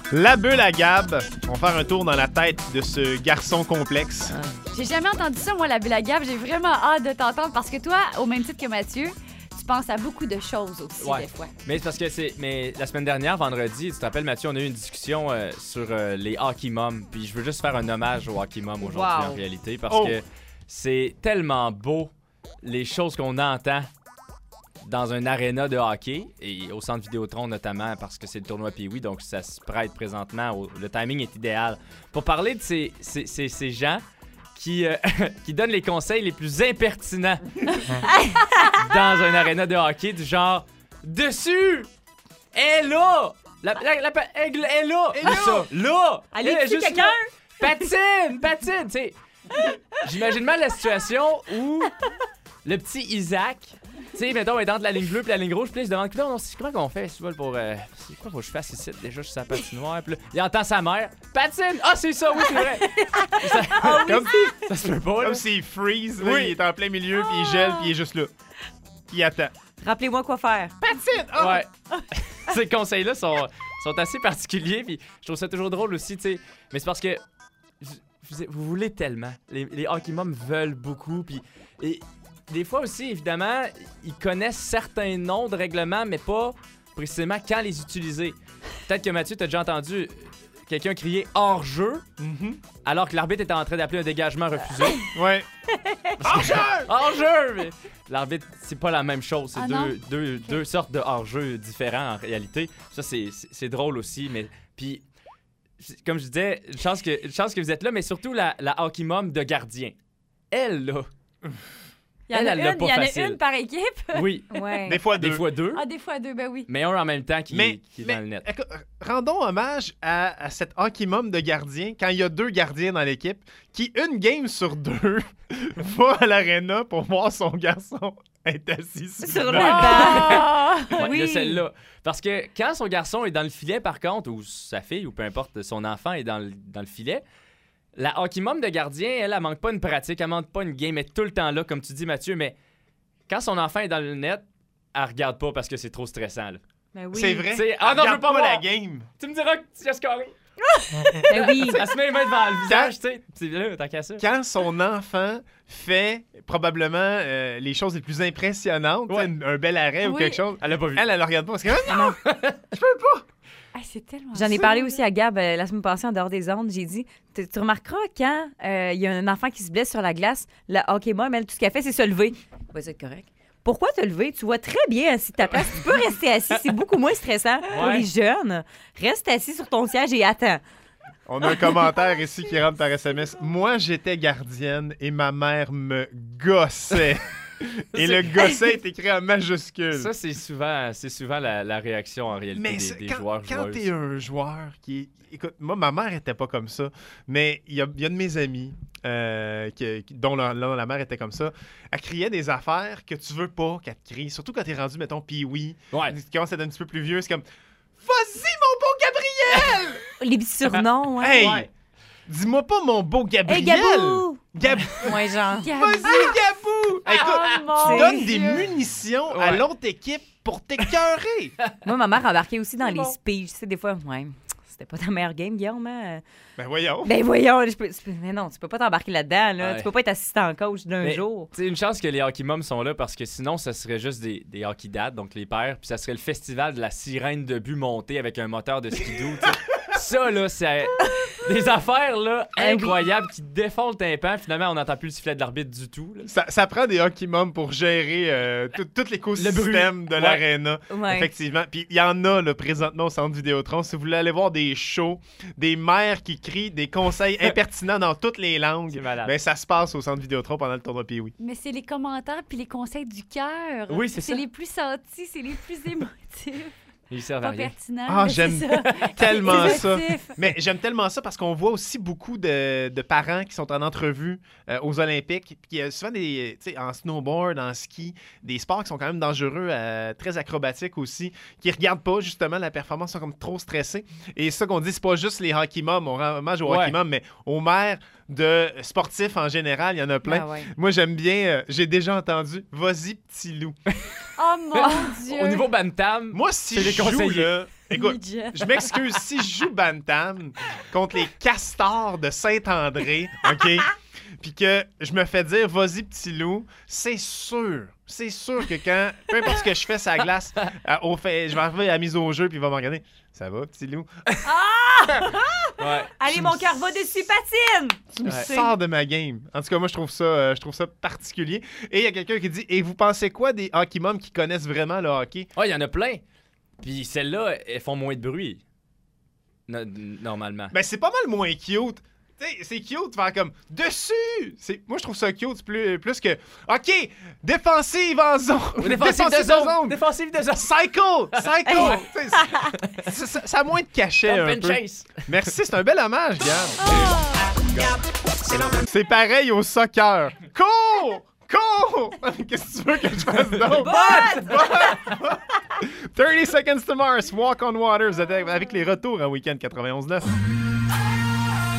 La bulle à Gab. On va faire un tour dans la tête de ce garçon complexe. J'ai jamais entendu ça, moi, la bulle à Gab. J'ai vraiment hâte de t'entendre parce que toi, au même titre que Mathieu, tu penses à beaucoup de choses aussi, des fois. Mais c'est parce que mais la semaine dernière, vendredi, tu te rappelles, Mathieu, on a eu une discussion sur les hockey moms. Puis je veux juste faire un hommage aux hockey moms aujourd'hui, en réalité, parce que c'est tellement beau, les choses qu'on entend dans un aréna de hockey, et au centre Vidéotron notamment, parce que c'est le tournoi Pee-Wee, donc ça se prête présentement. Le timing est idéal. Pour parler de ces gens qui donnent les conseils les plus impertinents dans un aréna de hockey, du genre « Dessus! Elle est là! Elle est là! Elle est là! Là! Elle est juste quelqu'un! Patine! » Tu sais, j'imagine mal la situation où le petit Isaac, tu sais, mettons, est entre la ligne bleue et la ligne rouge, puis il se demande comment qu'on fait, pour. C'est quoi faut que je fasse ici? Déjà, je suis sur la patinoire, puis là, il entend sa mère. Patine! Ah, c'est ça, oui, c'est vrai! Ça se peut pas, là. Comme s'il freeze, Oui. là, il est en plein milieu, puis il gèle, puis il est juste là. Puis il attend. Rappelez-moi quoi faire. Patine! Ah! Ouais. Ces conseils-là sont assez particuliers, puis je trouve ça toujours drôle aussi, tu sais. Mais c'est parce que vous voulez tellement. Les hockey moms veulent beaucoup, puis. Et des fois aussi, évidemment, ils connaissent certains noms de règlements, mais pas précisément quand les utiliser. Peut-être que Mathieu, t'as déjà entendu quelqu'un crier hors-jeu, alors que l'arbitre était en train d'appeler un dégagement refusé. Ouais. Hors-jeu! Hors-jeu! Mais l'arbitre, c'est pas la même chose. C'est Ah deux sortes de hors-jeu différents en réalité. Ça, c'est drôle aussi, mais puis comme je disais, une chance que vous êtes là, mais surtout la hockey mom de gardien. Elle, là. Il y en a une par équipe. Oui. Ouais. Des fois deux. Des fois deux. Ah, des fois deux, ben oui. Mais un en même temps qui est dans le net. Écoute, rendons hommage à cette hockey mom de gardien quand il y a 2 gardiens dans l'équipe qui, une game sur 2, va à l'aréna pour voir son garçon être assis Sur le le banc. banc. Ouais, Oui. de celle-là. Parce que quand son garçon est dans le filet, par contre, ou sa fille, ou peu importe, son enfant est dans le filet, la hockey mom de gardien, elle manque pas une pratique, elle manque pas une game, elle est tout le temps là, comme tu dis, Mathieu, mais quand son enfant est dans le net, elle regarde pas parce que c'est trop stressant. Là. Ben oui. C'est vrai. C'est- Ah non, je veux Regarde pas voir. la game. Tu me diras que tu as scoré. Ben oui. Elle se met les mains devant le visage, tu sais. C'est là, tant qu'à ça. Quand son enfant fait probablement les choses les plus impressionnantes, tu sais, un bel arrêt ou Oui. quelque chose, Elle l'a pas vu. elle regarde pas parce que Ah, c'est tellement J'en ai ça. parlé aussi à Gab la semaine passée en dehors des ondes. J'ai dit, tu remarqueras quand il y a un enfant qui se blesse sur la glace, la hockey mom, elle, tout ce qu'elle fait, c'est se lever. Va être correct. Pourquoi te lever? Tu vois très bien assis de ta place. Tu peux rester assis. C'est beaucoup moins stressant pour Ouais. les jeunes. Reste assis sur ton siège et attends. On a un commentaire ici qui rentre par SMS. Moi, j'étais gardienne et ma mère me gossait. Et le gosset est écrit en majuscule. Ça, c'est souvent la réaction en réalité Mais des quand joueurs joueuses. t'es un joueur qui... Écoute, moi, ma mère était pas comme ça, mais il y a de mes amis dont la mère était comme ça. Elle criait des affaires que tu veux pas qu'elle te crie, surtout quand t'es rendu, mettons, Pee-Wee. Ouais. Tu commences à être un petit peu plus vieux, c'est comme « Vas-y, mon beau Gabriel! Les petits surnoms, ouais. Hey! Ouais. Dis-moi pas mon beau Gabriel! Hey, Gabou! Gab- Ouais, genre. Vas-y, Gabou! Écoute, mon tu donnes Dieu. des munitions à Ouais. l'autre équipe pour t'écœurer! Moi, ma mère embarquait aussi dans les Bon. speeches. Tu sais, des fois, ouais, c'était pas ta meilleure game, Guillaume, hein? Ben voyons! Ben voyons, mais non, tu peux pas t'embarquer là-dedans, là. Ouais. Tu peux pas être assistant coach d'un Mais, jour. C'est une chance que les hockey moms sont là parce que sinon, ça serait juste des hockey dads, donc les pères, puis ça serait le festival de la sirène de but montée avec un moteur de skidoo. Tu sais. Ça, là, c'est des affaires là, incroyables qui défont le tympan. Finalement, on n'entend plus le sifflet de l'arbitre du tout. Là. Ça prend des hockey moms pour gérer tout l'écosystème de Ouais. l'aréna. Ouais. Effectivement. Puis il y en a là, présentement au centre Vidéotron. Si vous voulez aller voir des shows, des mères qui crient des conseils impertinents dans toutes les langues, C'est malade. ben ça se passe au centre Vidéotron pendant le tournoi Pee-Wee. Mais c'est les commentaires puis les conseils du cœur. Oui, c'est ça. C'est les plus sentis, c'est les plus émotifs. Ils servent à Pas rien. pertinents. Ah, mais j'aime c'est ça. tellement C'est ça. émotif. Mais j'aime tellement ça parce qu'on voit aussi beaucoup de parents qui sont en entrevue aux Olympiques. Puis il y a souvent des, tu sais, en snowboard, en ski, des sports qui sont quand même dangereux, très acrobatiques aussi, qui regardent pas justement la performance, sont comme trop stressés. Et ça qu'on dit, c'est pas juste les hockey moms, on rend hommage aux Ouais. hockey moms, mais aux mères de sportifs en général. Il y en a plein. Ah ouais. Moi, j'aime bien... j'ai déjà entendu « Vas-y, petit loup Oh mon Dieu! Au niveau Bantam, ». Moi, si C'est je joue, déconseillé. là... Écoute, Midget. je m'excuse, si je joue Bantam contre les Castors de Saint-André, OK, puis que je me fais dire « Vas-y, petit loup », c'est sûr que quand, peu importe ce que je fais sur la glace, je vais arriver à la mise au jeu, puis il va me regarder. Ça va, petit loup? ouais. Allez, mon cœur va dessus, patine! Tu me Ouais. sors de ma game. En tout cas, moi, je trouve ça particulier. Et il y a quelqu'un qui dit « Et vous pensez quoi des hockey moms qui connaissent vraiment le hockey? » Oh, il y en a plein. Puis celles-là, elles font moins de bruit. Normalement. Ben, c'est pas mal moins cute. Tu sais, c'est cute de faire comme « Dessus! » Moi, je trouve ça cute plus que « OK, défensive en zone! Défensive de zone! Défensive de zone! Cycle! Tu sais, ça a moins de cachet Dump un and peu. chase! Merci, c'est un bel hommage, Gab. C'est pareil au soccer. Cours! Cours! Qu'est-ce que tu veux que je fasse d'autre? 30 Seconds to Mars, Walk on Water. Vous êtes avec les retours à Weekend 91.9.